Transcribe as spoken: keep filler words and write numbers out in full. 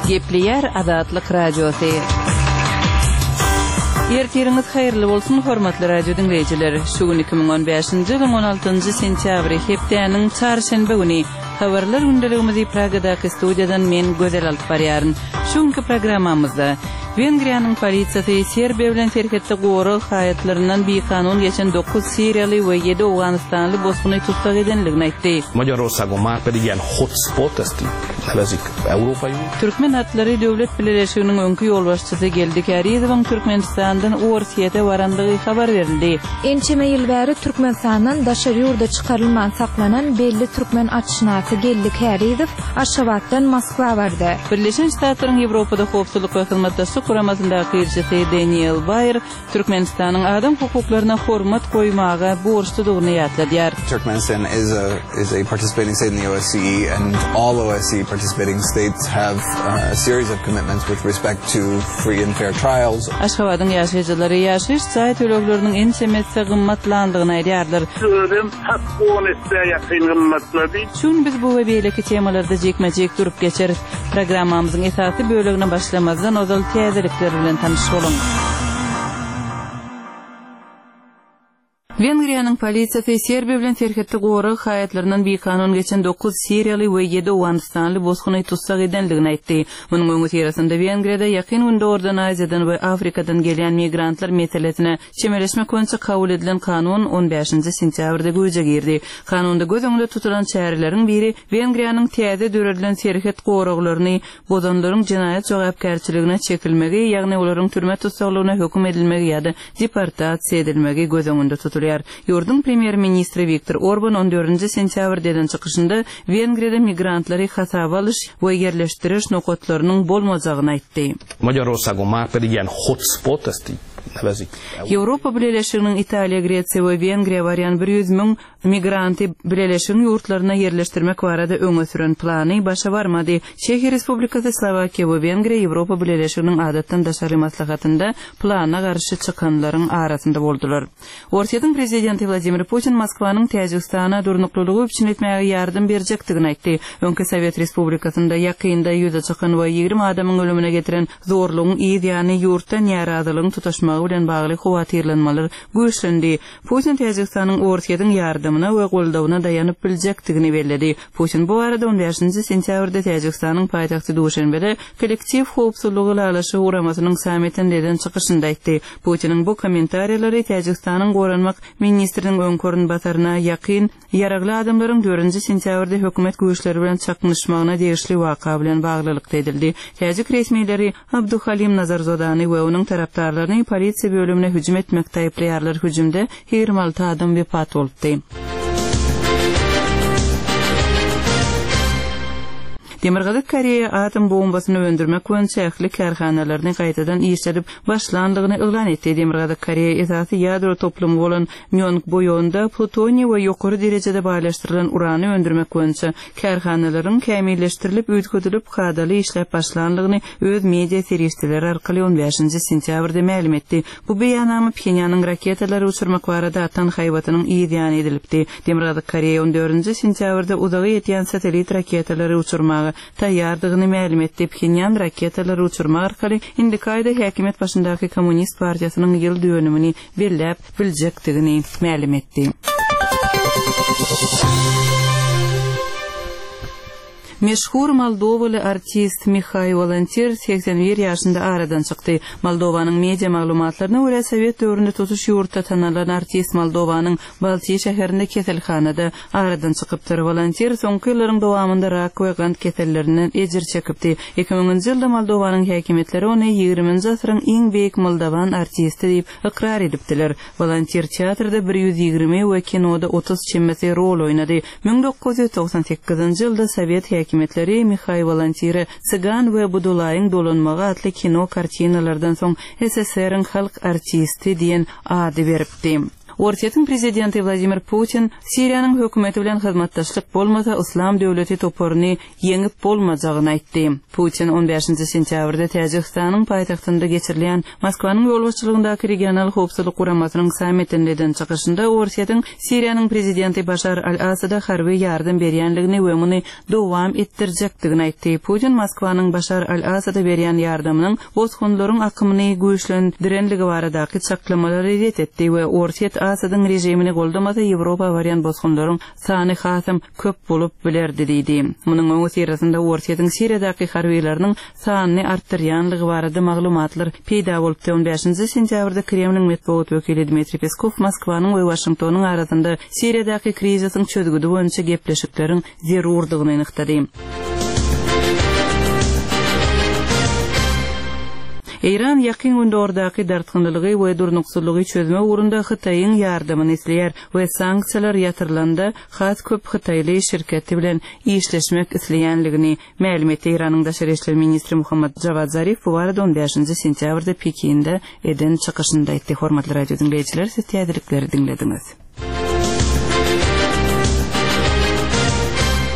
Gepleyer Azatlyk Radiosu. Ertiriniz hayırlı bolsun hormatly radio dinleyijiler. Şu gün iki bin on beşinji ýylyň on altynjy sentýabry hepdeniň çarşembe güni habarlar gündeligimizi Pragadaky studiýadan men gözel alyp barýaryn. Şu günkü programmamyzda Wengriýanyň polisiýasy Serbiýa bilen terketde gowy haýatlarynyň bir kanun geçen dokuz Siriýaly we yedi Awganistanly bosguny tutsak edenligini aýtdy. Magyarországon már pedig ilyen hotspot, ezt nevezik Európai Unió. Türkmen Hatları Döwlet Birleşiginiň öňkü ýolbaşçysy geldi Kariýewoň Türkmenistandan Orsiýete barandygy habar berildi. Ençeme ýyl bäri Türkmenistandan daşary ýurda çykarylman saklanan belli türkmen atşynasy geldi Kariýew Aşgabatdan Moskwa bardy. Birleşen Ştatlaryň Ýewropada howpsuzlyk we hyzmatdaşlyk guramasyndaky elçisi Daniel Bayer Türkmenistanyň adam hukuklaryna hormat goýmaga borçludygyny ýatladýar. Turkmenistan is a is a participating state in the O S C E, and all O S C E participating states have uh, a series of commitments with respect to free and fair trials. Aşgabatyň ýaşaýjylary ýaşaýyş çaý tölegleriniň en çemetse gymmatlandygyny aýdýardyr. Sözüm hakkın etse ýakyn gymmatlady. Şun biz bu we beýleki temalarda jekmejek durup geçeriz. Programmamyzyň esasy bölegine başlamazdan ozal täzelikler bilen tanyş bolun. Wengriýanyň polisiýasy Serbiýa bilen terketde gowy haýatlarynyň bir kanun geçen dokuz Siriýaly we yedi Awganistanly bosguny tutsak edenligini aýtdy. Munyň öňü terasynda Wengriýada ýakyn günde Ordan Aziýadan we Afrikadan gelýän migrantlar meselesine çemeleşmek boýunça kabul edilen kanun on beşinji sentýabrda göje girdi. Kanunda göz öňünde tutulan çäreleriň biri Wengriýanyň täze döredilen terket gowraklaryny bozanlaryň jinaýat jogapkärçiligine çekilmegi, ýagny olaryň türme tutsaklygyna höküm edilmegi ýa-da deportasiýa edilmegi göz öňünde tutulýar. Ýurdun premier ministri Viktor Orban on dördünji sentýabrda eden çykyşynda Wengriýada migrantlary hasaba alyş we yerleşdiriş nokatlarynyň bolmajagyny aýtdy. Magyarországon már pedig ilyen hotspot, ezt nevezik. Ýewropa Birleşiginiň Italiýa, Gretsiýa we Wengriýa barýan bir ýüz miň migranty birleşigiň ýurtlaryna yerleşdirmek barada öňe süren plany başa barmady. Çekiýa Respublikasy, Slowakiýa we Wengriýa Ýewropa Birleşiginiň adatdan daşary maslahatynda plana garşy çykanlaryň arasynda boldular. Orsiýatyň prezidenti Vladimir Putin Moskwanyň Täjikistana durnuklulygy üçin etmäge ýardym berjekdigini aýtdy. Öňkü Sowet Respublikasynda ýakynda ýüze çykan we ýigirmi adamyň ölümine getiren zorlugyň ýa-ni ýurtdan ýaradylygyň tutaşmagy bilen bagly howatyrlanmalar güýçlendi. Putin Täjikistanyň Orsiýatyň ýardymyna we goldawyna daýanyp biljekdigini bellädi. Putin bu arada on beşinji sentýabrda Täjikistanyň paýtagty Duşanbede kollektiv howpsuzlygy alaşy uramasynyň sametinde eden çykyşynda aýtdy. Putiniň bu kommentariýalary Täjikistanyň goranmak ministriniň öňkörün batarına ýakyn ýaragly adamlaryň dördünji sentýabrda hökümet güýçleri bilen çaknyşmagyna degişli waka bilen baglylykda edildi. Täjik resmiýetleri Abduhalim Nazarzodany we onuň tarapdarlaryny polisiýa bölümine hüjüm etmekde aýplaýarlar. Hüjümde ýygrimi alty adam wepat boldy. Demirgazyk Koreýa atom bombasyny öndürmek boýunça ähli karhanalaryny gaýtadan işledip başlandygyny elan etdi. Demirgazyk Koreýa esasy ýadro toplumy bolan Myeongboýonda plutoniy we ýokary derejede baýlaşdyrylan urany öndürmek boýunça karhanalaryň kämilleşdirilip üýtgüdülip hadaly işlep başlandygyny öz media serýisleri arkaly on beşinji sentýabrda ma'lum etdi. Bu beýannamy Pxenyanyň raketalary uçurmak barada atan haýwatynyň ýa edilipdi. Demirgazyk Koreýa on dördünji sentýabrda uzagy ýetýän satelit raketalary uçurmagy taýýardygyny ma'lum etdi. Pxenyan raketalary uçurma arkaly indikaýda häkimet başyndaky Kommunist partiýasynyň ýyl dönümini belläp biljekdigini ma'lum etdi. Meşhur Moldowaly artist Mikhail Volonter seksen bir ýaşynda aradan çykdy. Moldowanyň media maglumatlaryna görä Sowet döwründe tutuş ýurtda tanalan artist Moldowanyň Baltiýa şäherinde keselhanada aradan çykypdyr. Volonter soňky ýyllaryň dowamında rak we gant kesellerinden ejir çekipdi. iki miňinji ýylda Moldowanyň häkimetleri ony ýygrimiňji asyryň iň beýik moldowan artisti diýip ikrar edipdiler. Volonter teatrda bir ýüz ýygrimi we kinoda otuz çemmesi rol oýnady. ming dokuz ýüz toksan sekizinji ýylda Sowet häkimetleri Mikhail Volonterä Cygan we Budulaýyň dolanmagy atly kino kartinalardan soň S S R-iň halk artisti diýen ady beripdi. Ortiýetiň prezidenti Vladimir Putin Siriýanyň hökümeti bilen hyzmatdaşlyk bolmasa Islam döwleti toporuny ýeňip bolmajagyny aýtdy. Putin on beşinji sentýabrda Täjikistanyň paýtagtynda geçirilen Moskwanyň ýolbaşçylygyndaky regional howpsuzlyk guramasynyň sammitinde çykyşynda Ortiýetiň Siriýanyň prezidenti Bashar al-Asada harby ýardym berýänligini we muny dowam etdirjekdigini aýtdy. Putin Moskwanyň Bashar al-Asada berýän ýardymynyň bozgunlaryň akymyny güýçlendirenligi baradaky çaklamalary ret etdi we Ortiýet Asadyň rejimini goldamasa Ýewropa barýan bozgunlaryň sany hasam köp bolup bilerdi diýdi. Munyň öňü sirasynda Ortiýetiň Siriýadaky harbylarynyň sanyny artdyrýanlygy barada maglumatlar peýda bolup on beşinji sentýabrda Kremliň medeniýet wekili Dmitri Peskov Moskwanyň we Washingtonyň arasynda Siriýadaky krizisyň çözgüdi boýunça gepleşikleriň zerurdygyny anyklady. Iran ýakyn gündordaky dartgynlygy we durnukçylygy çözme urunda Hytaýyň ýardymyny isleýär we sanksiýalar ýatyrlanda has köp Hytaýly şirketi bilen işleşmek isleýänligini ma'lum etdi. Iranyň daşary işler ministri Muhammad Javad Zarif bu barada on beşinji sentýabrda Pekinde eden çykyşynda aýtdy. Hormatly radio dinleýijiler, siz täzelikleri dinlediňiz.